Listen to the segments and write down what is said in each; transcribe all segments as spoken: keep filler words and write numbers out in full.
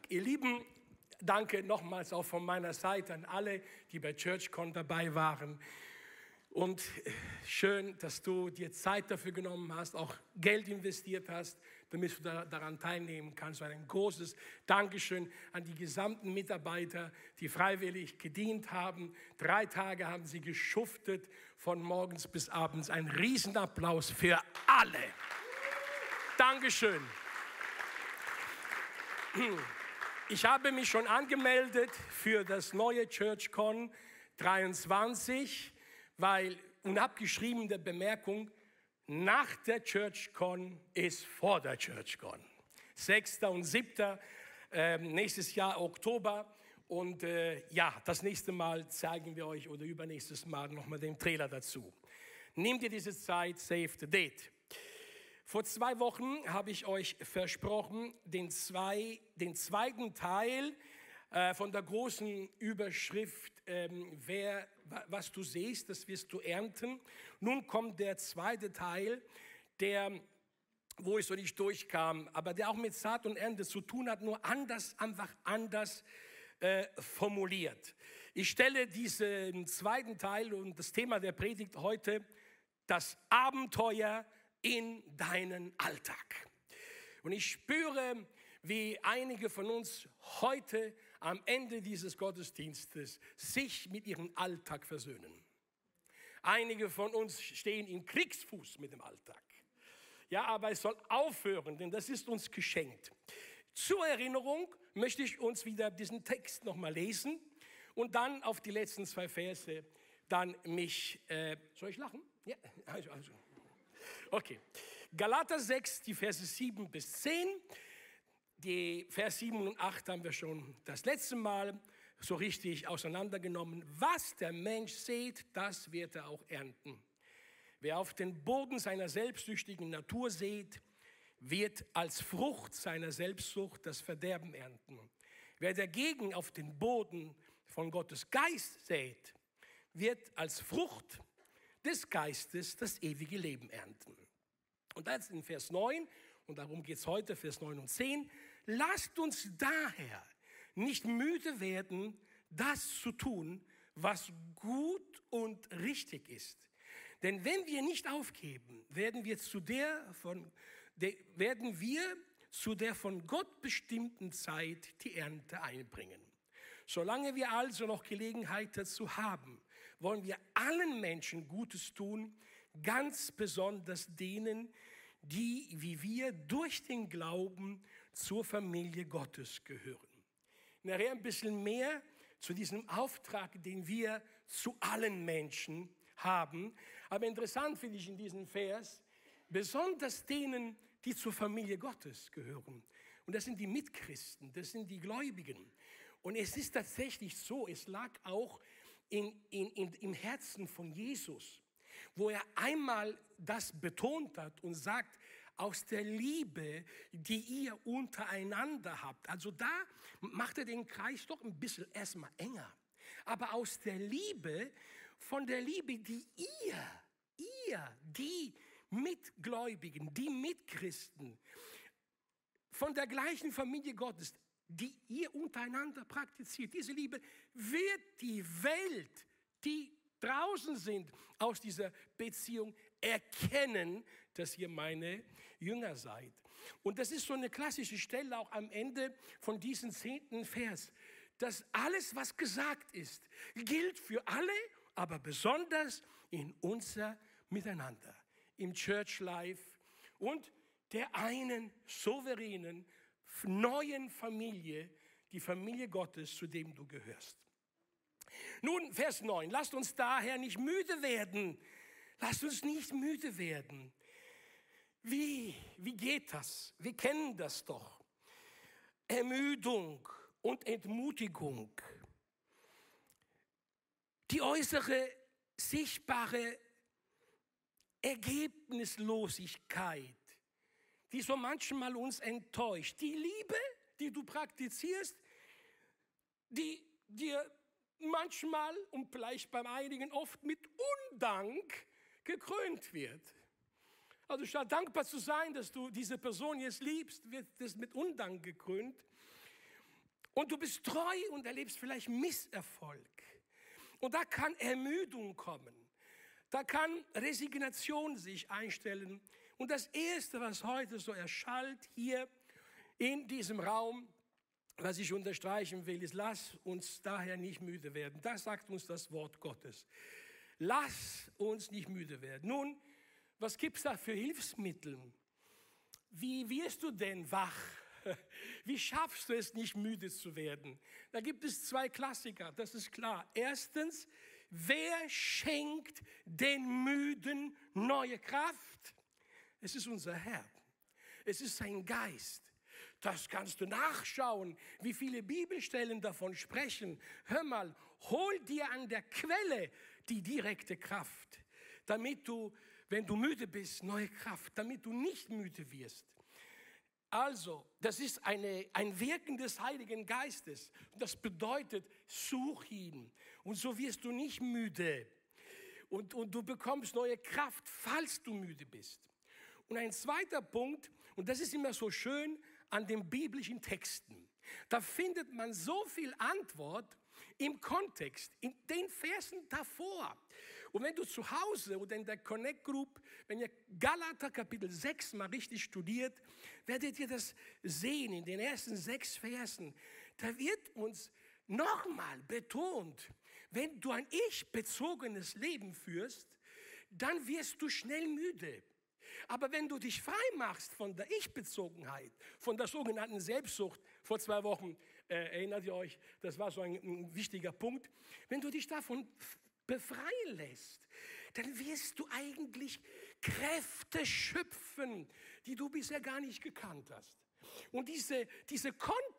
Ihr Lieben, danke nochmals auch von meiner Seite an alle, die bei ChurchCon dabei waren. Und schön, dass du dir Zeit dafür genommen hast, auch Geld investiert hast, damit du da, daran teilnehmen kannst. Ein großes Dankeschön an die gesamten Mitarbeiter, die freiwillig gedient haben. Drei Tage haben sie geschuftet, von morgens bis abends. Ein Riesenapplaus für alle. Dankeschön. Ich habe mich schon angemeldet für das neue ChurchCon dreiundzwanzig, weil, und habe geschrieben in der Bemerkung, nach der ChurchCon ist vor der ChurchCon. sechster und siebter Äh, nächstes Jahr Oktober. Und äh, ja, das nächste Mal zeigen wir euch oder übernächstes Mal nochmal den Trailer dazu. Nehmt ihr diese Zeit, save the date. Vor zwei Wochen habe ich euch versprochen, den, zwei, den zweiten Teil äh, von der großen Überschrift, ähm, wer, was du siehst, das wirst du ernten. Nun kommt der zweite Teil, der, wo ich so nicht durchkam, aber der auch mit Saat und Ernte zu tun hat, nur anders, einfach anders äh, formuliert. Ich stelle diesen zweiten Teil und das Thema der Predigt heute, das Abenteuer in deinen Alltag. Und ich spüre, wie einige von uns heute am Ende dieses Gottesdienstes sich mit ihrem Alltag versöhnen. Einige von uns stehen in Kriegsfuß mit dem Alltag. Ja, aber es soll aufhören, denn das ist uns geschenkt. Zur Erinnerung möchte ich uns wieder diesen Text nochmal lesen und dann auf die letzten zwei Verse dann mich, äh, soll ich lachen? Ja, also, also. Okay, Galater sechs, die Verse sieben bis zehn. Die Vers sieben und acht haben wir schon das letzte Mal so richtig auseinandergenommen. Was der Mensch sät, das wird er auch ernten. Wer auf den Boden seiner selbstsüchtigen Natur sät, wird als Frucht seiner Selbstsucht das Verderben ernten. Wer dagegen auf den Boden von Gottes Geist sät, wird als Frucht des Geistes das ewige Leben ernten. Und das in Vers neun, und darum geht es heute, Vers neun und zehn. Lasst uns daher nicht müde werden, das zu tun, was gut und richtig ist. Denn wenn wir nicht aufgeben, werden wir zu der von, de, werden wir zu der von Gott bestimmten Zeit die Ernte einbringen. Solange wir also noch Gelegenheit dazu haben, wollen wir allen Menschen Gutes tun, ganz besonders denen, die wie wir durch den Glauben zur Familie Gottes gehören. Nachher ein bisschen mehr zu diesem Auftrag, den wir zu allen Menschen haben. Aber interessant finde ich in diesem Vers, besonders denen, die zur Familie Gottes gehören. Und das sind die Mitchristen, das sind die Gläubigen. Und es ist tatsächlich so, es lag auch in, in, in, im Herzen von Jesus, wo er einmal das betont hat und sagt, aus der Liebe, die ihr untereinander habt. Also da macht er den Kreis doch ein bisschen erstmal enger. Aber aus der Liebe, von der Liebe, die ihr, ihr, die Mitgläubigen, die Mitchristen, von der gleichen Familie Gottes, die ihr untereinander praktiziert. Diese Liebe wird die Welt, die draußen sind aus dieser Beziehung, erkennen, dass ihr meine Jünger seid. Und das ist so eine klassische Stelle auch am Ende von diesem zehnten Vers, dass alles, was gesagt ist, gilt für alle, aber besonders in unser Miteinander, im Church Life und der einen souveränen, neuen Familie, die Familie Gottes, zu dem du gehörst. Nun, Vers neun, lasst uns daher nicht müde werden. Lasst uns nicht müde werden. Wie, wie geht das? Wir kennen das doch. Ermüdung und Entmutigung. Die äußere, sichtbare Ergebnislosigkeit, die so manchmal uns enttäuscht. Die Liebe, die du praktizierst, die dir manchmal und vielleicht beim einigen oft mit Undank gekrönt wird. Also statt dankbar zu sein, dass du diese Person jetzt liebst, wird das mit Undank gekrönt. Und du bist treu und erlebst vielleicht Misserfolg. Und da kann Ermüdung kommen. Da kann Resignation sich einstellen. Und das Erste, was heute so erschallt hier in diesem Raum, was ich unterstreichen will, ist, lass uns daher nicht müde werden. Das sagt uns das Wort Gottes. Lass uns nicht müde werden. Nun, was gibt es da für Hilfsmittel? Wie wirst du denn wach? Wie schaffst du es, nicht müde zu werden? Da gibt es zwei Klassiker, das ist klar. Erstens, wer schenkt den Müden neue Kraft? Es ist unser Herr. Es ist sein Geist. Das kannst du nachschauen, wie viele Bibelstellen davon sprechen. Hör mal, hol dir an der Quelle die direkte Kraft, damit du, wenn du müde bist, neue Kraft, damit du nicht müde wirst. Also, das ist eine, ein Wirken des Heiligen Geistes. Das bedeutet, such ihn. Und so wirst du nicht müde. Und, und du bekommst neue Kraft, falls du müde bist. Und ein zweiter Punkt, und das ist immer so schön an den biblischen Texten. Da findet man so viel Antwort im Kontext, in den Versen davor. Und wenn du zu Hause oder in der Connect Group, wenn ihr Galater Kapitel sechs mal richtig studiert, werdet ihr das sehen in den ersten sechs Versen. Da wird uns nochmal betont, wenn du ein ich-bezogenes Leben führst, dann wirst du schnell müde. Aber wenn du dich frei machst von der Ich-Bezogenheit, von der sogenannten Selbstsucht, vor zwei Wochen, äh, erinnert ihr euch, das war so ein, ein wichtiger Punkt, wenn du dich davon befreien lässt, dann wirst du eigentlich Kräfte schöpfen, die du bisher gar nicht gekannt hast. Und diese, diese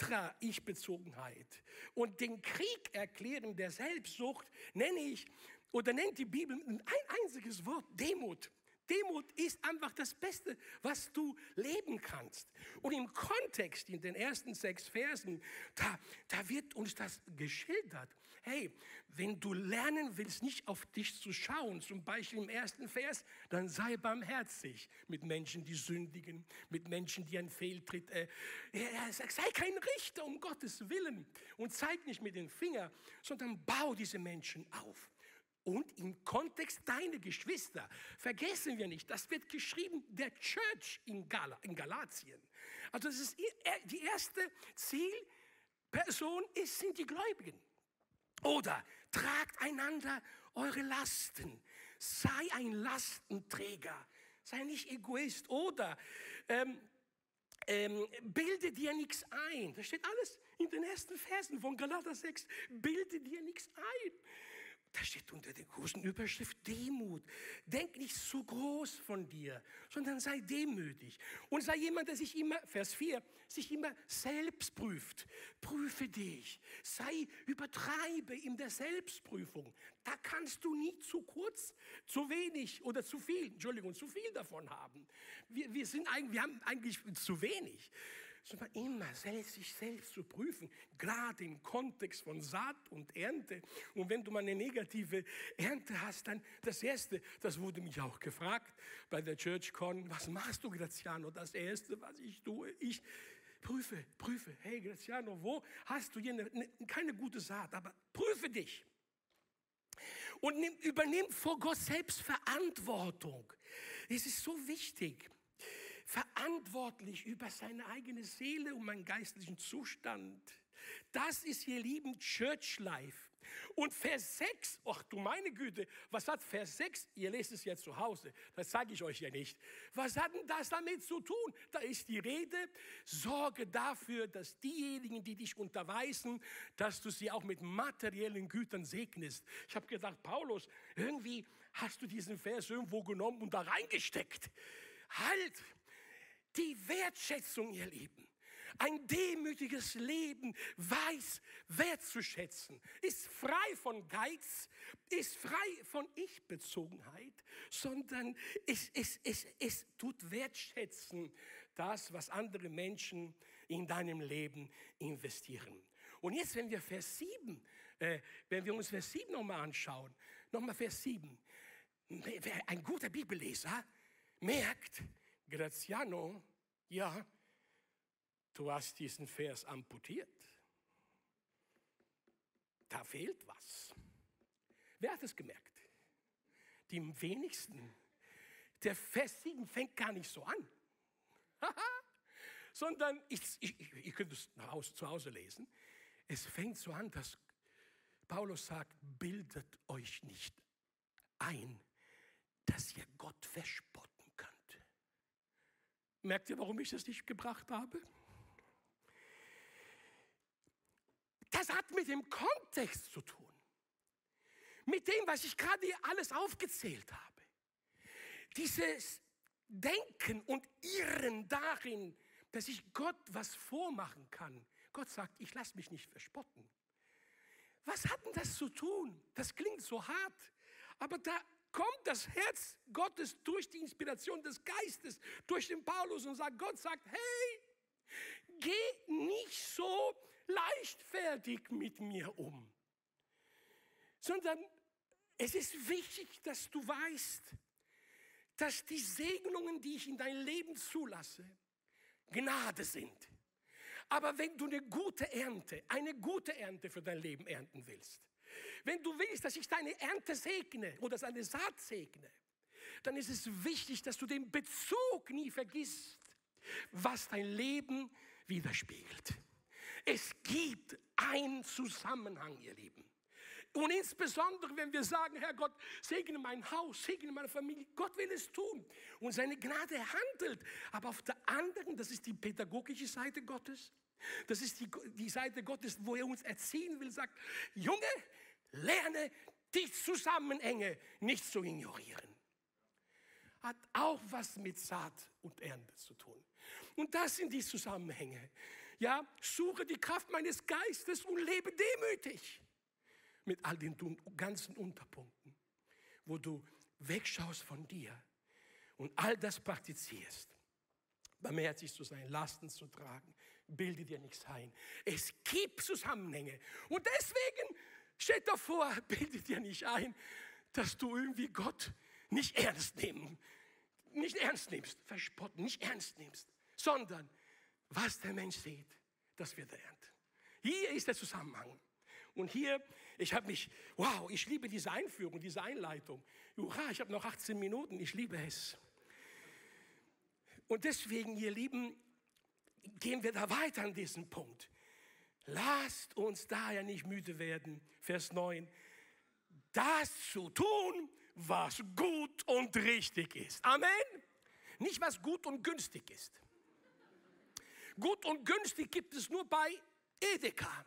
Kontra-Ich-Bezogenheit und den Krieg erklären der Selbstsucht nenne ich, oder nennt die Bibel ein einziges Wort, Demut. Demut ist einfach das Beste, was du leben kannst. Und im Kontext, in den ersten sechs Versen, da, da wird uns das geschildert. Hey, wenn du lernen willst, nicht auf dich zu schauen, zum Beispiel im ersten Vers, dann sei barmherzig mit Menschen, die sündigen, mit Menschen, die einen Fehltritt. Äh, er sagt, sei kein Richter, um Gottes Willen. Und zeig nicht mit dem Finger, sondern bau diese Menschen auf. Und im Kontext deine Geschwister, vergessen wir nicht, das wird geschrieben, der Church in, Gal- in Galatien. Also das ist die erste Zielperson ist, sind die Gläubigen. Oder tragt einander eure Lasten, sei ein Lastenträger, sei nicht Egoist. Oder ähm, ähm, bilde dir nichts ein. Das steht alles in den ersten Versen von Galater sechs, bilde dir nichts ein. Da steht unter der großen Überschrift Demut. Denk nicht so groß von dir, sondern sei demütig. Und sei jemand, der sich immer, Vers vier, sich immer selbst prüft. Prüfe dich. Sei, übertreibe in der Selbstprüfung. Da kannst du nie zu kurz, zu wenig oder zu viel, Entschuldigung, zu viel davon haben. Wir, wir, sind eigentlich, wir haben eigentlich zu wenig. Sondern immer selbst, sich selbst zu prüfen, gerade im Kontext von Saat und Ernte. Und wenn du mal eine negative Ernte hast, dann das Erste, das wurde mich auch gefragt bei der ChurchCon, was machst du, Graziano? Das Erste, was ich tue, ich prüfe, prüfe. Hey, Graziano, wo hast du hier eine, eine, keine gute Saat, aber prüfe dich. Und nimm, übernimm vor Gott selbst Verantwortung. Es ist so wichtig. Verantwortlich über seine eigene Seele und meinen geistlichen Zustand. Das ist, ihr lieben, Church Life. Und Vers sechs, ach du meine Güte, was hat Vers sechs, ihr lest es jetzt zu Hause, das sage ich euch ja nicht. Was hat denn das damit zu tun? Da ist die Rede, sorge dafür, dass diejenigen, die dich unterweisen, dass du sie auch mit materiellen Gütern segnest. Ich habe gedacht, Paulus, irgendwie hast du diesen Vers irgendwo genommen und da reingesteckt. Halt! Die Wertschätzung, ihr Lieben. Ein demütiges Leben weiß wertzuschätzen, ist frei von Geiz, ist frei von Ich-Bezogenheit, sondern es, es, es, es tut wertschätzen, das, was andere Menschen in deinem Leben investieren. Und jetzt, wenn wir Vers sieben, äh, wenn wir uns Vers sieben nochmal anschauen, nochmal Vers sieben, ein guter Bibelleser merkt, Graziano, ja, du hast diesen Vers amputiert. da fehlt was. Wer hat es gemerkt? Die wenigsten. Der Vers sieben fängt gar nicht so an. Sondern, ich, ich, ihr könnt es nach Hause, zu Hause lesen, es fängt so an, dass Paulus sagt, bildet euch nicht ein, dass ihr Gott verspotten könnt. Merkt ihr, warum ich das nicht gebracht habe? Das hat mit dem Kontext zu tun. Mit dem, was ich gerade hier alles aufgezählt habe. Dieses Denken und Irren darin, dass ich Gott was vormachen kann. Gott sagt, ich lasse mich nicht verspotten. Was hat denn das zu tun? Das klingt so hart, aber da kommt das Herz Gottes durch die Inspiration des Geistes, durch den Paulus und sagt, Gott sagt, hey, geh nicht so leichtfertig mit mir um, sondern es ist wichtig, dass du weißt, dass die Segnungen, die ich in dein Leben zulasse, Gnade sind. Aber wenn du eine gute Ernte, eine gute Ernte für dein Leben ernten willst, wenn du willst, dass ich deine Ernte segne oder deine Saat segne, dann ist es wichtig, dass du den Bezug nie vergisst, was dein Leben widerspiegelt. Es gibt einen Zusammenhang, ihr Lieben. Und insbesondere, wenn wir sagen, Herr Gott, segne mein Haus, segne meine Familie. Gott will es tun. Und seine Gnade handelt. Aber auf der anderen, das ist die pädagogische Seite Gottes. Das ist die, die Seite Gottes, wo er uns erziehen will, sagt, Junge, lerne die Zusammenhänge nicht zu ignorieren. Hat auch was mit Saat und Ernte zu tun. Und das sind die Zusammenhänge. Ja, suche die Kraft meines Geistes und lebe demütig. Mit all den ganzen Unterpunkten, wo du wegschaust von dir und all das praktizierst. Barmherzig zu sein, Lasten zu tragen, bilde dir nichts ein. Es gibt Zusammenhänge. Und deswegen steht davor, bilde dir nicht ein, dass du irgendwie Gott nicht ernst nehmen, nicht ernst nimmst, verspotten, nicht ernst nimmst, sondern was der Mensch sieht, das wird er ernten. Hier ist der Zusammenhang. Und hier, ich habe mich, wow, ich liebe diese Einführung, diese Einleitung. Hurra, ich habe noch achtzehn Minuten, ich liebe es. Und deswegen, ihr Lieben, gehen wir da weiter an diesem Punkt. Lasst uns daher nicht müde werden, Vers neun, das zu tun, was gut und richtig ist. Amen. Nicht, was gut und günstig ist. Gut und günstig gibt es nur bei Edeka.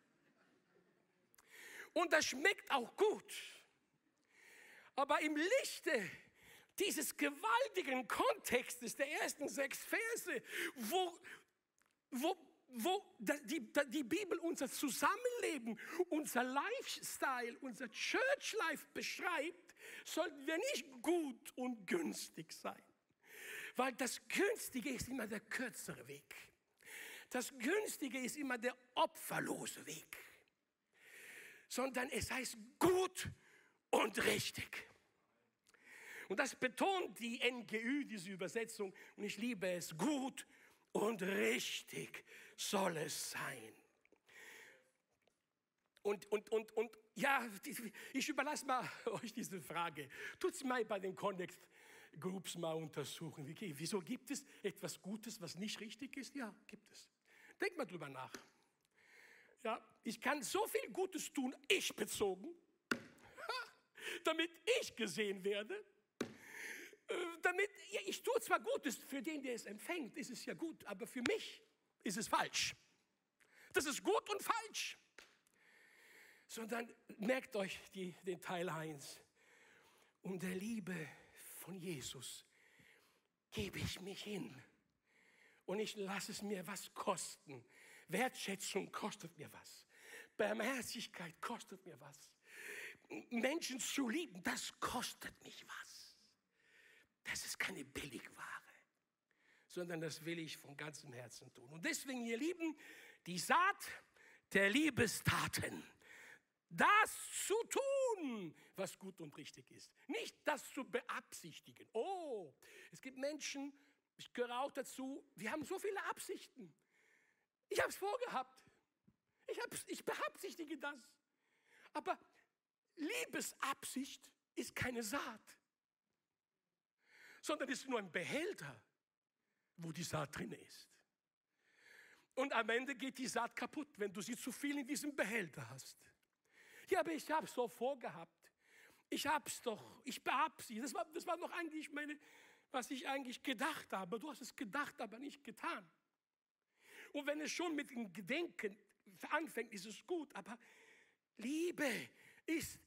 Und das schmeckt auch gut. Aber im Lichte dieses gewaltigen Kontextes der ersten sechs Verse, wo, wo, wo die, die Bibel unser Zusammenleben, unser Lifestyle, unser Church Life beschreibt, sollten wir nicht gut und günstig sein. Weil das Günstige ist immer der kürzere Weg. Das Günstige ist immer der opferlose Weg. Sondern es heißt gut und richtig. Und das betont die N G Ü, diese Übersetzung. Und ich liebe es. Gut und richtig soll es sein. Und, und, und, und ja, ich überlasse mal euch diese Frage. Tut es mal bei den Connect Groups mal untersuchen. Wieso gibt es etwas Gutes, was nicht richtig ist? Ja, gibt es. Denkt mal drüber nach. Ja, ich kann so viel Gutes tun, ich bezogen, damit ich gesehen werde. Damit, ja, ich tue zwar Gutes, für den, der es empfängt, ist es ja gut, aber für mich ist es falsch. Das ist gut und falsch. Sondern merkt euch die, den Teil eins. Um der Liebe von Jesus gebe ich mich hin. Und ich lasse es mir was kosten. Wertschätzung kostet mir was. Barmherzigkeit kostet mir was. Menschen zu lieben, das kostet mich was. Das ist keine Billigware, sondern das will ich von ganzem Herzen tun. Und deswegen, ihr Lieben, die Saat der Liebestaten. Das zu tun, was gut und richtig ist. Nicht das zu beabsichtigen. Oh, es gibt Menschen, ich gehöre auch dazu, wir haben so viele Absichten. Ich habe es vorgehabt. Ich, ich beabsichtige das. Aber Liebesabsicht ist keine Saat, sondern ist nur ein Behälter, wo die Saat drin ist. Und am Ende geht die Saat kaputt, wenn du sie zu viel in diesem Behälter hast. Ja, aber ich habe es doch vorgehabt. Ich habe es doch, ich beabsichtige. Das war, das war doch eigentlich meine, was ich eigentlich gedacht habe. Du hast es gedacht, aber nicht getan. Und wenn es schon mit dem Gedenken anfängt, ist es gut. Aber Liebe ist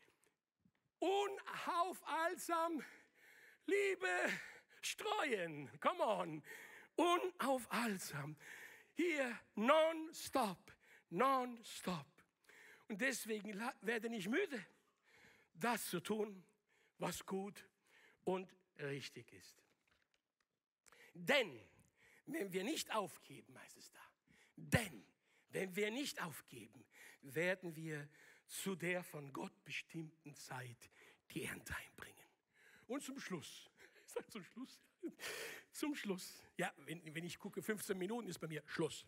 unaufhaltsam. Liebe streuen. Come on. Unaufhaltsam. Hier non-stop. Non-stop. Und deswegen werde ich nicht müde, das zu tun, was gut und richtig ist. Denn, wenn wir nicht aufgeben, heißt es da, denn, wenn wir nicht aufgeben, werden wir zu der von Gott bestimmten Zeit die Ernte einbringen. Und zum Schluss, ich sage zum Schluss, zum Schluss, ja, wenn, wenn ich gucke, fünfzehn Minuten ist bei mir Schluss.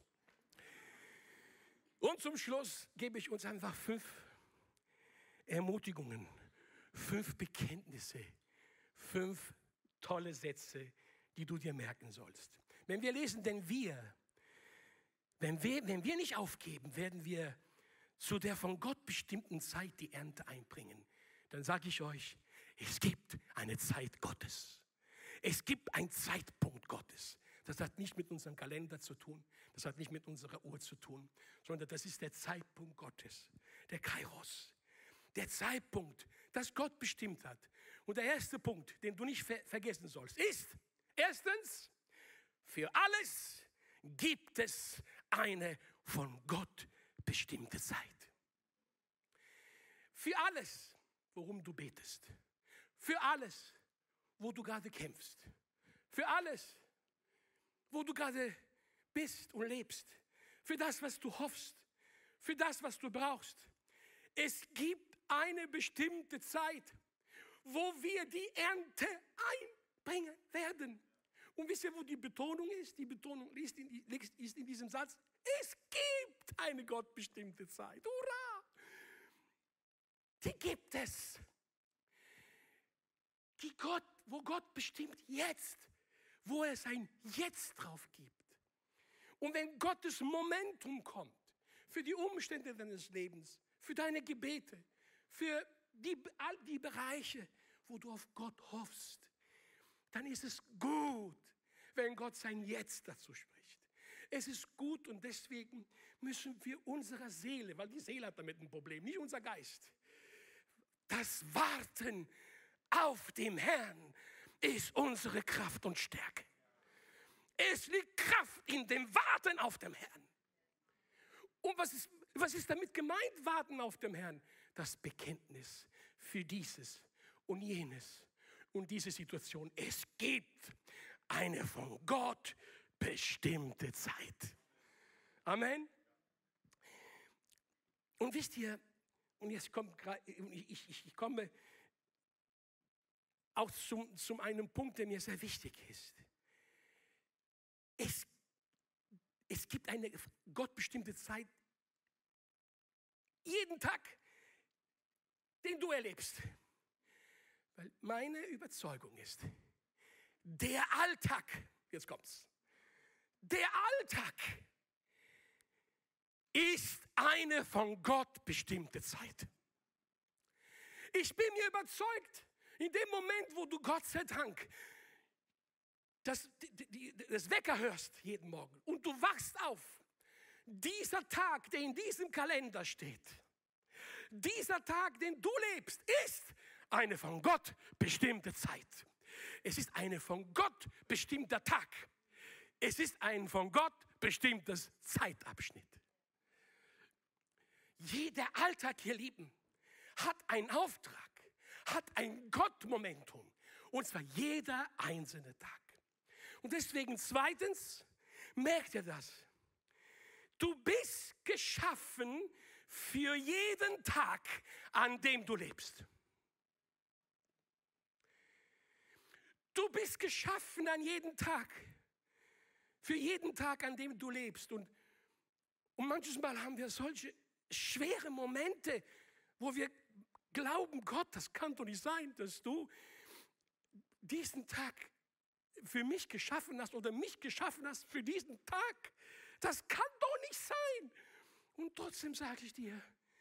Und zum Schluss gebe ich uns einfach fünf Ermutigungen, fünf Bekenntnisse, fünf tolle Sätze, die du dir merken sollst. Wenn wir lesen, denn wir, wenn wir, wenn wir nicht aufgeben, werden wir zu der von Gott bestimmten Zeit die Ernte einbringen. Dann sage ich euch, es gibt eine Zeit Gottes. Es gibt einen Zeitpunkt Gottes. Das hat nicht mit unserem Kalender zu tun, das hat nicht mit unserer Uhr zu tun, sondern das ist der Zeitpunkt Gottes, der Kairos. Der Zeitpunkt, das Gott bestimmt hat. Und der erste Punkt, den du nicht ver- vergessen sollst, ist, erstens, für alles gibt es eine von Gott bestimmte Zeit. Für alles, worum du betest. Für alles, wo du gerade kämpfst. Für alles, wo du gerade bist und lebst. Für das, was du hoffst. Für das, was du brauchst. Es gibt eine bestimmte Zeit, wo wir die Ernte einbringen werden. Und wisst ihr, wo die Betonung ist? Die Betonung ist in, ist in diesem Satz, es gibt eine gottbestimmte Zeit. Hurra! Die gibt es. Die Gott, wo Gott bestimmt jetzt, wo er sein Jetzt drauf gibt. Und wenn Gottes Momentum kommt, für die Umstände deines Lebens, für deine Gebete, für die, all die Bereiche, wo du auf Gott hoffst, dann ist es gut, wenn Gott sein Jetzt dazu spricht. Es ist gut und deswegen müssen wir unserer Seele, weil die Seele hat damit ein Problem, nicht unser Geist, das Warten auf dem Herrn ist unsere Kraft und Stärke. Es liegt Kraft in dem Warten auf dem Herrn. Und was ist, was ist damit gemeint, warten auf dem Herrn? Das Bekenntnis für dieses und jenes und diese Situation. Es gibt eine von Gott bestimmte Zeit. Amen. Und wisst ihr, und jetzt kommt ich, ich, ich komme auch zum, zum einen Punkt, der mir sehr wichtig ist. Es, es gibt eine gottbestimmte Zeit, jeden Tag, den du erlebst. Weil meine Überzeugung ist, der Alltag, jetzt kommt's, der Alltag ist eine von Gott bestimmte Zeit. Ich bin mir überzeugt, in dem Moment, wo du Gott sei Dank das, die, die, das Wecker hörst jeden Morgen und du wachst auf, dieser Tag, der in diesem Kalender steht, dieser Tag, den du lebst, ist eine von Gott bestimmte Zeit. Es ist eine von Gott bestimmter Tag. Es ist ein von Gott bestimmtes Zeitabschnitt. Jeder Alltag, ihr Lieben, hat einen Auftrag, hat ein Gottmomentum. Und zwar jeder einzelne Tag. Und deswegen zweitens, merkt ihr das? Du bist geschaffen für jeden Tag, an dem du lebst. Du bist geschaffen an jeden Tag. Für jeden Tag, an dem du lebst. Und, und manches Mal haben wir solche schwere Momente, wo wir glauben, Gott, das kann doch nicht sein, dass du diesen Tag für mich geschaffen hast oder mich geschaffen hast für diesen Tag. Das kann doch nicht sein. Und trotzdem sage ich dir,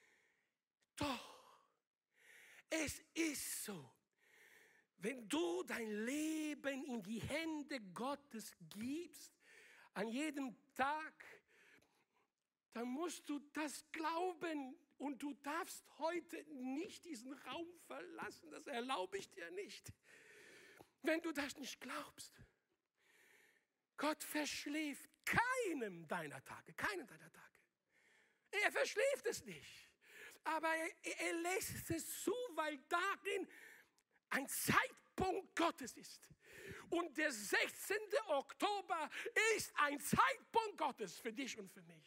doch, es ist so. Wenn du dein Leben in die Hände Gottes gibst, an jedem Tag, dann musst du das glauben. Und du darfst heute nicht diesen Raum verlassen. Das erlaube ich dir nicht. Wenn du das nicht glaubst. Gott verschläft keinem deiner Tage. Keinen deiner Tage. Er verschläft es nicht. Aber er, er lässt es zu, weil darin ein Zeitpunkt Gottes ist. Und der sechzehnte Oktober ist ein Zeitpunkt Gottes für dich und für mich.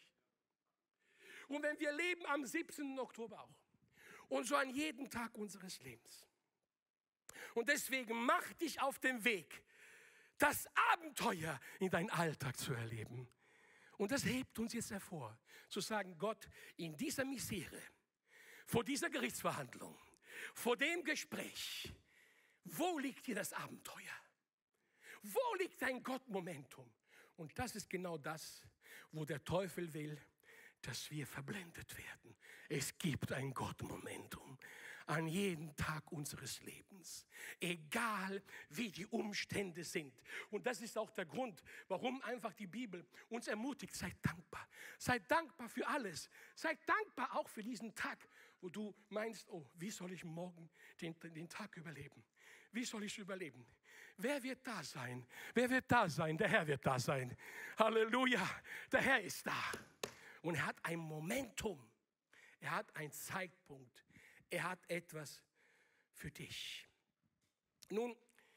Und wenn wir leben am siebzehnten Oktober auch. Und so an jedem Tag unseres Lebens. Und deswegen mach dich auf den Weg, das Abenteuer in deinen Alltag zu erleben. Und das hebt uns jetzt hervor, zu sagen, Gott, in dieser Misere, vor dieser Gerichtsverhandlung, vor dem Gespräch, wo liegt hier das Abenteuer? Wo liegt dein Gottmomentum? Und das ist genau das, wo der Teufel will, dass wir verblendet werden. Es gibt ein Gottmomentum an jedem Tag unseres Lebens, egal wie die Umstände sind. Und das ist auch der Grund, warum einfach die Bibel uns ermutigt, seid dankbar. Seid dankbar für alles. Seid dankbar auch für diesen Tag, wo du meinst, oh, wie soll ich morgen den, den Tag überleben? Wie soll ich überleben? Wer wird da sein? Wer wird da sein? Der Herr wird da sein. Halleluja, der Herr ist da. Und er hat ein Momentum, er hat einen Zeitpunkt, er hat etwas für dich. Nun,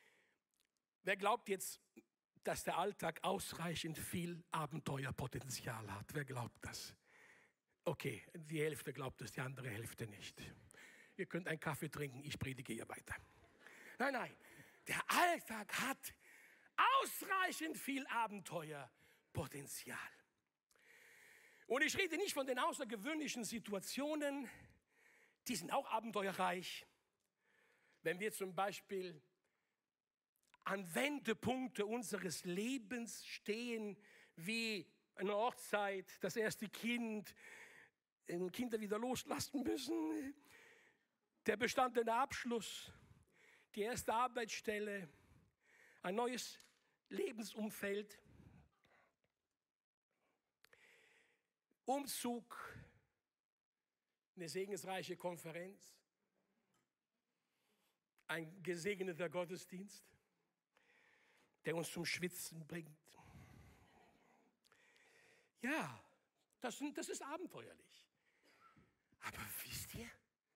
wer glaubt jetzt, dass der Alltag ausreichend viel Abenteuerpotenzial hat? Wer glaubt das? Okay, die Hälfte glaubt es, die andere Hälfte nicht. Ihr könnt einen Kaffee trinken, ich predige hier weiter. Nein, nein, der Alltag hat ausreichend viel Abenteuerpotenzial. Und ich rede nicht von den außergewöhnlichen Situationen, die sind auch abenteuerreich. Wenn wir zum Beispiel an Wendepunkte unseres Lebens stehen, wie eine Hochzeit, das erste Kind, Kinder wieder loslassen müssen, der bestandene Abschluss, die erste Arbeitsstelle, ein neues Lebensumfeld, Umzug, eine segensreiche Konferenz, ein gesegneter Gottesdienst, der uns zum Schwitzen bringt. Ja, das, das ist abenteuerlich. Aber wisst ihr,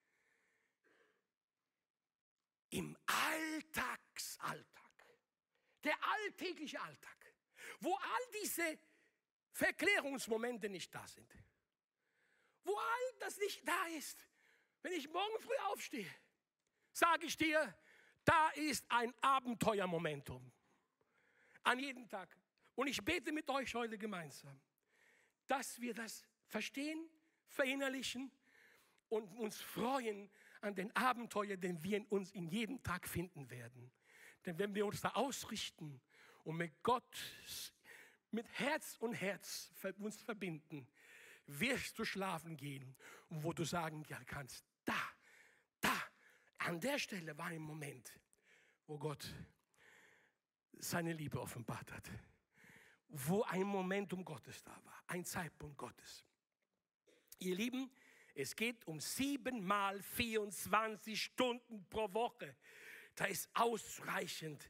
im Alltagsalltag, der alltägliche Alltag, wo all diese Verklärungsmomente nicht da sind, wo all das nicht da ist, wenn ich morgen früh aufstehe, sage ich dir, da ist ein Abenteuermomentum an jedem Tag. Und ich bete mit euch heute gemeinsam, dass wir das verstehen, verinnerlichen und uns freuen an den Abenteuern, den wir uns in jedem Tag finden werden. Denn wenn wir uns da ausrichten und mit Gott, mit Herz und Herz uns verbinden, wirst du schlafen gehen und wo du sagen kannst, da, da, an der Stelle war ein Moment, wo Gott seine Liebe offenbart hat, wo ein Momentum Gottes da war, ein Zeitpunkt Gottes. Ihr Lieben, es geht um siebenmal vierundzwanzig Stunden pro Woche. Da ist ausreichend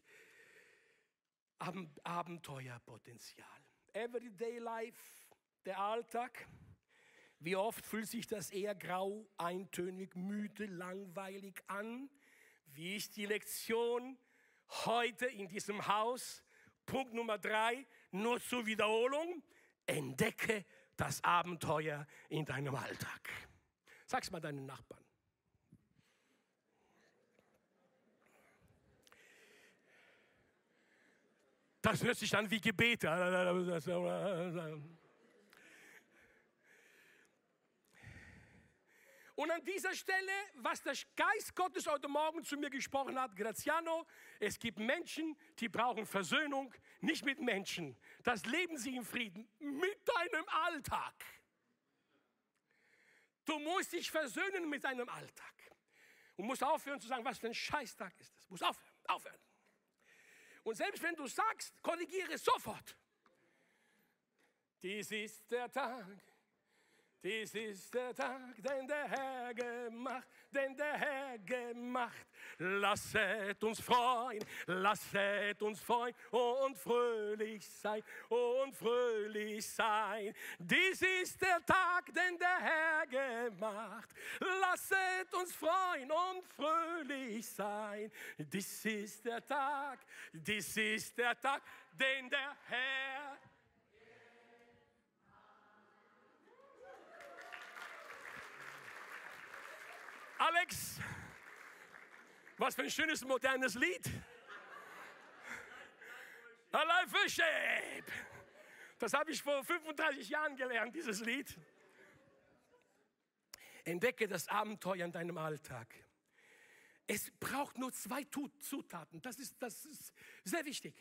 Abenteuerpotenzial. Everyday Life, der Alltag. Wie oft fühlt sich das eher grau, eintönig, müde, langweilig an? Wie ist die Lektion heute in diesem Haus? Punkt Nummer drei, nur zur Wiederholung. Entdecke das Abenteuer in deinem Alltag. Sag's mal deinen Nachbarn. Das hört sich an wie Gebete. Und an dieser Stelle, was der Geist Gottes heute Morgen zu mir gesprochen hat, Graziano, es gibt Menschen, die brauchen Versöhnung, nicht mit Menschen. Das leben sie im Frieden, mit deinem Alltag. Du musst dich versöhnen mit deinem Alltag. Und musst aufhören zu sagen, was für ein Scheißtag ist das. Musst aufhören, aufhören. Und selbst wenn du sagst, korrigiere sofort. Dies ist der Tag. Dies ist der Tag, den der Herr gemacht, den der Herr gemacht. Lasset uns freuen, lasset uns freuen und fröhlich sein, und fröhlich sein. Dies ist der Tag, den der Herr gemacht. Lasset uns freuen und fröhlich sein. Dies ist der Tag, dies ist der Tag, den der Herr gemacht. Alex, was für ein schönes, modernes Lied. Alive for Shape. Das habe ich vor fünfunddreißig Jahren gelernt, dieses Lied. Entdecke das Abenteuer in deinem Alltag. Es braucht nur zwei Zutaten. Das ist, das ist sehr wichtig.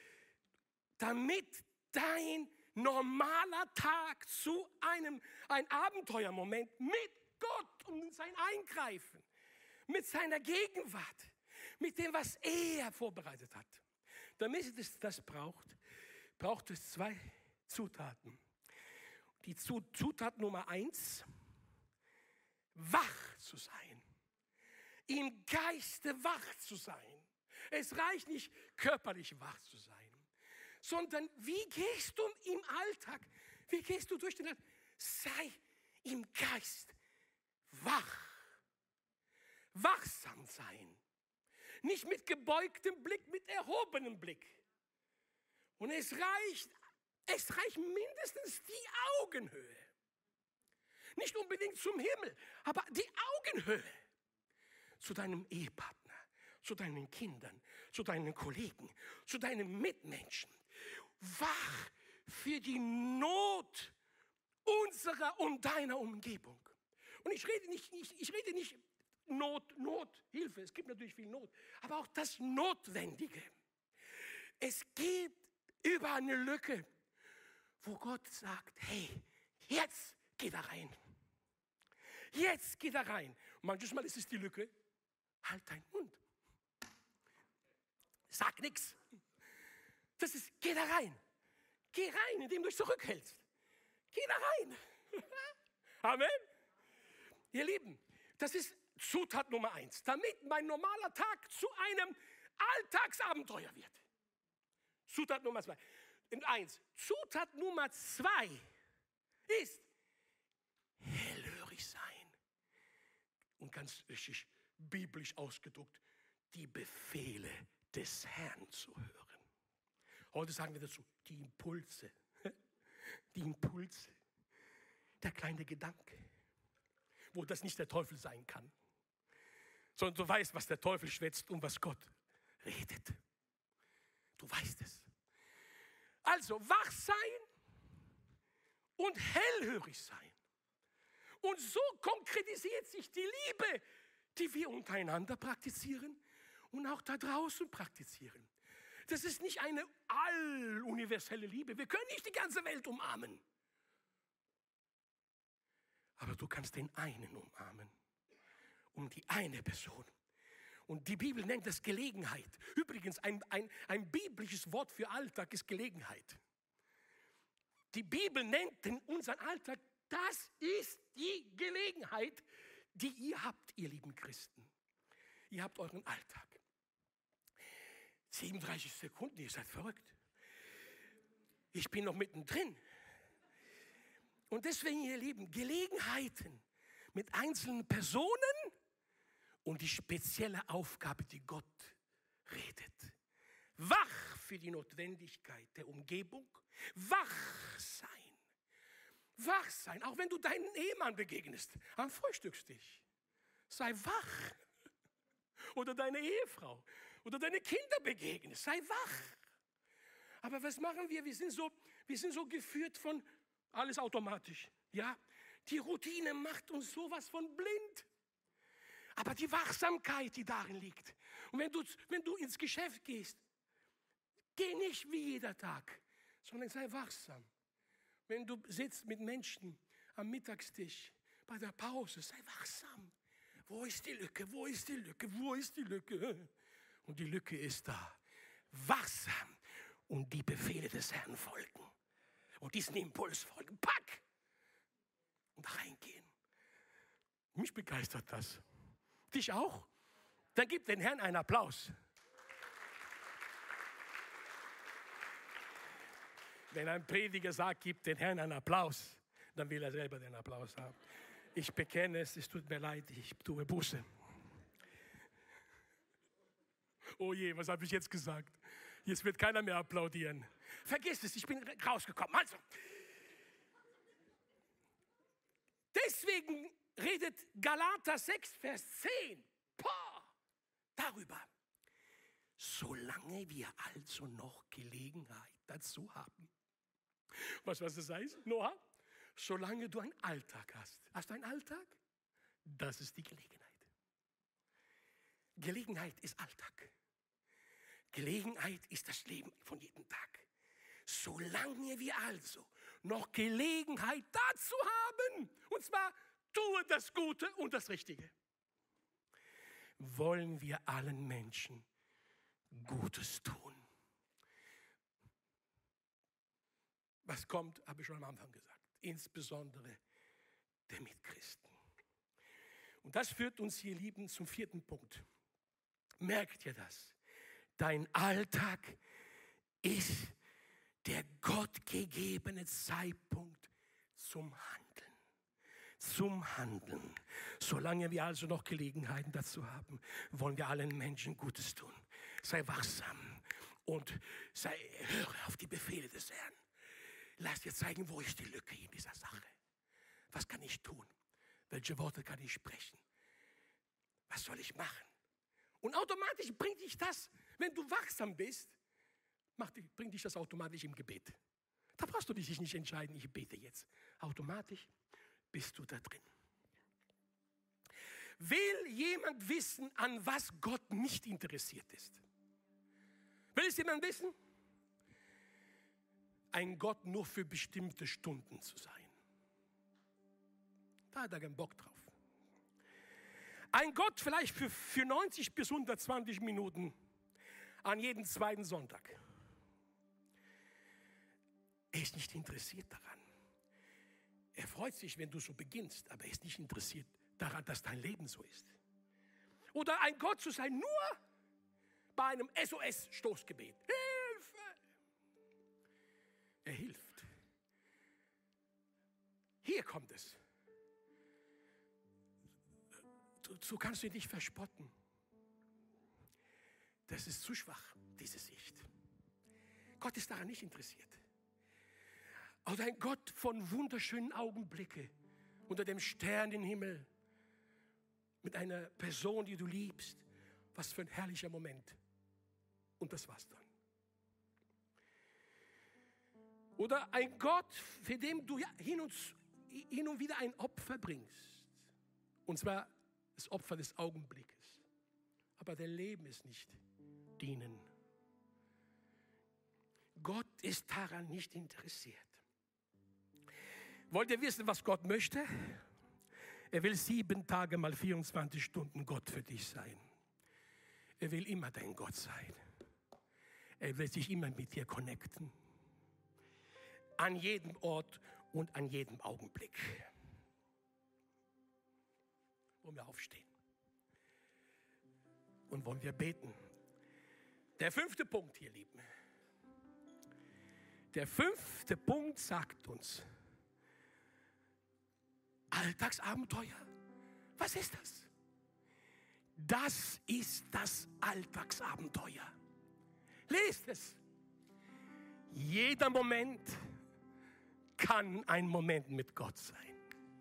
Damit dein normaler Tag zu einem ein Abenteuermoment mit Gott und sein Eingreifen, mit seiner Gegenwart, mit dem, was er vorbereitet hat. Damit es das braucht, braucht es zwei Zutaten. Die Zutat Nummer eins, wach zu sein. Im Geiste wach zu sein. Es reicht nicht, körperlich wach zu sein, sondern wie gehst du im Alltag, wie gehst du durch den Alltag? Sei im Geist wach, wachsam sein, nicht mit gebeugtem Blick, mit erhobenem Blick. Und es reicht, es reicht mindestens die Augenhöhe. Nicht unbedingt zum Himmel, aber die Augenhöhe zu deinem Ehepartner, zu deinen Kindern, zu deinen Kollegen, zu deinen Mitmenschen. Wach für die Not unserer und deiner Umgebung. Und ich rede nicht, ich, ich rede nicht Not, Not, Hilfe, es gibt natürlich viel Not, aber auch das Notwendige. Es gibt über eine Lücke, wo Gott sagt, hey, jetzt geh da rein. Jetzt geh da rein. Und manchmal ist es die Lücke, halt deinen Mund. Sag nichts. Das ist, geh da rein. Geh rein, indem du dich zurückhältst. Geh da rein. Amen. Ihr Lieben, das ist Zutat Nummer eins, damit mein normaler Tag zu einem Alltagsabenteuer wird. Zutat Nummer zwei. Und eins. Zutat Nummer zwei ist hellhörig sein. Und ganz richtig biblisch ausgedrückt, die Befehle des Herrn zu hören. Heute sagen wir dazu, die Impulse. Die Impulse. Der kleine Gedanke. Wo das nicht der Teufel sein kann, sondern du weißt, was der Teufel schwätzt und was Gott redet. Du weißt es. Also wach sein und hellhörig sein. Und so konkretisiert sich die Liebe, die wir untereinander praktizieren und auch da draußen praktizieren. Das ist nicht eine alluniverselle Liebe. Wir können nicht die ganze Welt umarmen. Aber du kannst den einen umarmen, um die eine Person. Und die Bibel nennt das Gelegenheit. Übrigens, ein, ein, ein biblisches Wort für Alltag ist Gelegenheit. Die Bibel nennt den, unseren Alltag, das ist die Gelegenheit, die ihr habt, ihr lieben Christen. Ihr habt euren Alltag. siebenunddreißig Sekunden, ihr seid verrückt. Ich bin noch mittendrin. Und deswegen, ihr Lieben, Gelegenheiten mit einzelnen Personen und die spezielle Aufgabe, die Gott redet. Wach für die Notwendigkeit der Umgebung. Wach sein. Wach sein, auch wenn du deinen Ehemann begegnest am Frühstückstisch. Sei wach. Oder deine Ehefrau. Oder deine Kinder begegnest. Sei wach. Aber was machen wir? Wir sind so, wir sind so geführt von alles automatisch. Ja, Die Routine macht uns sowas von blind. Aber die Wachsamkeit, die darin liegt. Und wenn du, wenn du ins Geschäft gehst, geh nicht wie jeder Tag, sondern sei wachsam. Wenn du sitzt mit Menschen am Mittagstisch, bei der Pause, sei wachsam. Wo ist die Lücke? Wo ist die Lücke? Wo ist die Lücke? Und die Lücke ist da. Wachsam und die Befehle des Herrn folgen. Und diesen Impuls folgen. Pack! Und reingehen. Mich begeistert das. Dich auch? Dann gib den Herrn einen Applaus. Wenn ein Prediger sagt, gib den Herrn einen Applaus, dann will er selber den Applaus haben. Ich bekenne es, es tut mir leid, ich tue Buße. Oh je, was habe ich jetzt gesagt? Jetzt wird keiner mehr applaudieren. Vergiss es, ich bin rausgekommen. Also, deswegen redet Galater sechs, Vers zehn boah, darüber. Solange wir also noch Gelegenheit dazu haben. Was, was das heißt? Noah? Solange du einen Alltag hast. Hast du einen Alltag? Das ist die Gelegenheit. Gelegenheit ist Alltag. Gelegenheit ist das Leben von jedem Tag. Solange wir also noch Gelegenheit dazu haben, und zwar tue das Gute und das Richtige, wollen wir allen Menschen Gutes tun. Was kommt, habe ich schon am Anfang gesagt, insbesondere der Mitchristen. Und das führt uns, ihr Lieben, zum vierten Punkt. Merkt ihr das? Dein Alltag ist der gottgegebene Zeitpunkt zum Handeln. Zum Handeln. Solange wir also noch Gelegenheiten dazu haben, wollen wir allen Menschen Gutes tun. Sei wachsam und sei, höre auf die Befehle des Herrn. Lass dir zeigen, wo ist die Lücke in dieser Sache. Was kann ich tun? Welche Worte kann ich sprechen? Was soll ich machen? Und automatisch bringt dich das, wenn du wachsam bist, macht, bringt dich das automatisch im Gebet. Da brauchst du dich nicht entscheiden, ich bete jetzt. Automatisch bist du da drin. Will jemand wissen, an was Gott nicht interessiert ist? Will es jemand wissen? Ein Gott nur für bestimmte Stunden zu sein. Da hat er keinen Bock drauf. Ein Gott vielleicht für, für neunzig bis hundertzwanzig Minuten an jedem zweiten Sonntag. Er ist nicht interessiert daran. Er freut sich, wenn du so beginnst, aber er ist nicht interessiert daran, dass dein Leben so ist. Oder ein Gott zu sein, nur bei einem S O S-Stoßgebet. Hilfe! Er hilft. Hier kommt es. Du, so kannst du ihn nicht verspotten. Das ist zu schwach, diese Sicht. Gott ist daran nicht interessiert. Oder ein Gott von wunderschönen Augenblicken unter dem Sternenhimmel mit einer Person, die du liebst. Was für ein herrlicher Moment. Und das war's dann. Oder ein Gott, für den du hin und, hin und wieder ein Opfer bringst. Und zwar das Opfer des Augenblickes. Aber dein Leben ist nicht dienen. Gott ist daran nicht interessiert. Wollt ihr wissen, was Gott möchte? Er will sieben Tage mal vierundzwanzig Stunden Gott für dich sein. Er will immer dein Gott sein. Er will sich immer mit dir connecten. An jedem Ort und an jedem Augenblick. Wollen wir aufstehen? Und wollen wir beten? Der fünfte Punkt, ihr Lieben. Der fünfte Punkt sagt uns, Alltagsabenteuer. Was ist das? Das ist das Alltagsabenteuer. Lest es. Jeder Moment kann ein Moment mit Gott sein.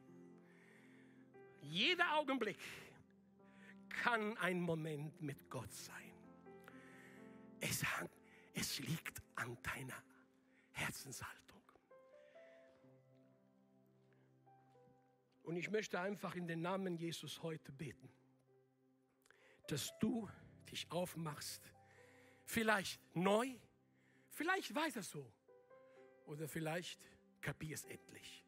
Jeder Augenblick kann ein Moment mit Gott sein. Es, es liegt an deiner Herzenshaltung. Und ich möchte einfach in den Namen Jesus heute beten, dass du dich aufmachst, vielleicht neu, vielleicht weiter so oder vielleicht kapierst endlich.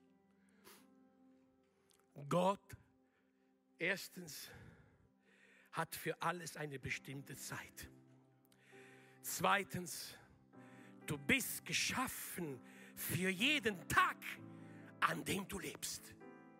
Gott, erstens, hat für alles eine bestimmte Zeit. Zweitens, du bist geschaffen für jeden Tag, an dem du lebst.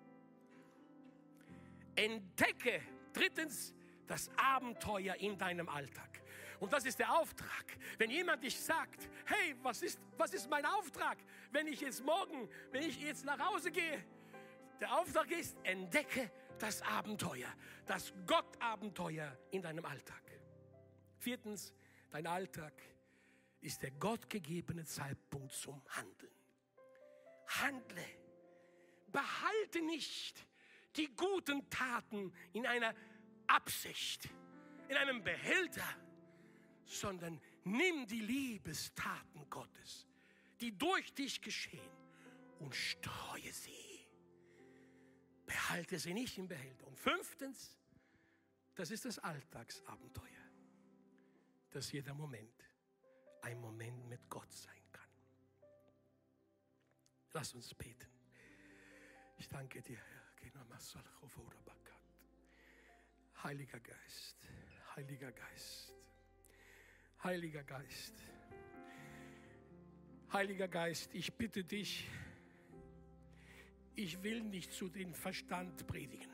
Entdecke, drittens, das Abenteuer in deinem Alltag. Und das ist der Auftrag. Wenn jemand dich sagt, hey, was ist, was ist mein Auftrag, wenn ich jetzt morgen, wenn ich jetzt nach Hause gehe? Der Auftrag ist, entdecke das Abenteuer, das Gott-Abenteuer in deinem Alltag. Viertens, dein Alltag ist der gottgegebene Zeitpunkt zum Handeln. Handle. Behalte nicht die guten Taten in einer Absicht, in einem Behälter, sondern nimm die Liebestaten Gottes, die durch dich geschehen, und streue sie. Behalte sie nicht im Behälter. Und fünftens, das ist das Alltagsabenteuer, dass jeder Moment ein Moment mit Gott sein kann. Lass uns beten. Ich danke dir, Herr. Heiliger Geist, Heiliger Geist, Heiliger Geist, Heiliger Geist, ich bitte dich, ich will nicht zu den Verstand predigen.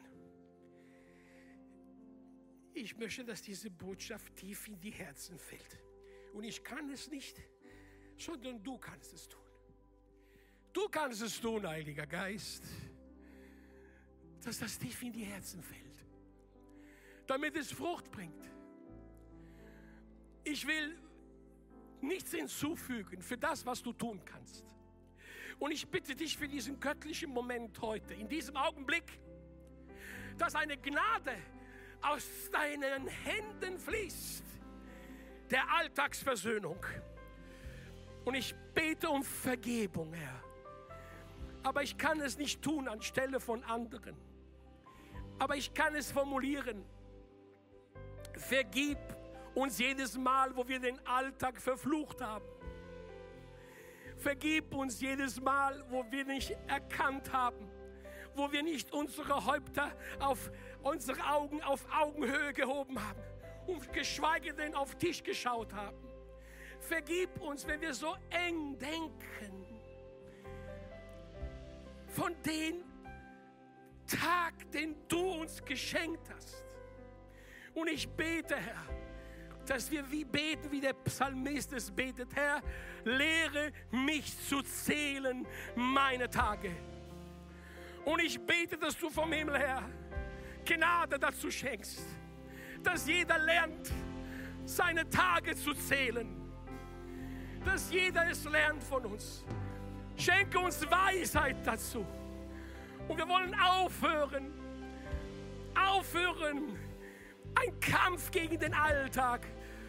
Ich möchte, dass diese Botschaft tief in die Herzen fällt. Und ich kann es nicht, sondern du kannst es tun. Du kannst es tun, Heiliger Geist, dass das tief in die Herzen fällt, damit es Frucht bringt. Ich will nichts hinzufügen für das, was du tun kannst. Und ich bitte dich für diesen göttlichen Moment heute, in diesem Augenblick, dass eine Gnade aus deinen Händen fließt, der Alltagsversöhnung. Und ich bete um Vergebung, Herr. Aber ich kann es nicht tun anstelle von anderen. Aber ich kann es formulieren. Vergib uns jedes Mal, wo wir den Alltag verflucht haben. Vergib uns jedes Mal, wo wir nicht erkannt haben, wo wir nicht unsere Häupter auf unsere Augen auf Augenhöhe gehoben haben und geschweige denn auf Tisch geschaut haben. Vergib uns, wenn wir so eng denken von dem Tag, den du uns geschenkt hast. Und ich bete, Herr, dass wir wie beten, wie der Psalmist es betet. Herr, lehre mich zu zählen meine Tage. Und ich bete, dass du vom Himmel her Gnade dazu schenkst, dass jeder lernt, seine Tage zu zählen. Dass jeder es lernt von uns. Schenke uns Weisheit dazu. Und wir wollen aufhören, aufhören, einen Kampf gegen den Alltag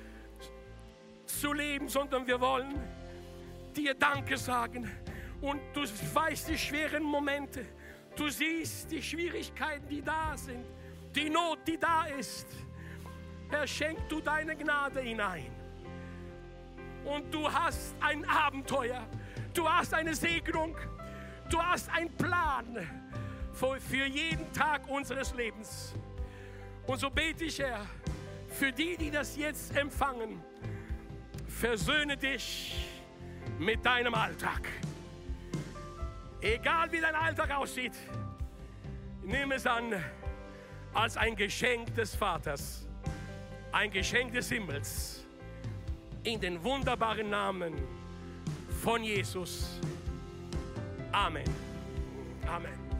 zu leben, sondern wir wollen dir Danke sagen. Und du weißt die schweren Momente, du siehst die Schwierigkeiten, die da sind, die Not, die da ist. Herr, schenk du deine Gnade hinein. Und du hast ein Abenteuer, du hast eine Segnung, du hast einen Plan für jeden Tag unseres Lebens. Und so bete ich, Herr, für die, die das jetzt empfangen, versöhne dich mit deinem Alltag. Egal wie dein Alltag aussieht, nimm es an als ein Geschenk des Vaters, ein Geschenk des Himmels, in den wunderbaren Namen von Jesus. Amen. Amen.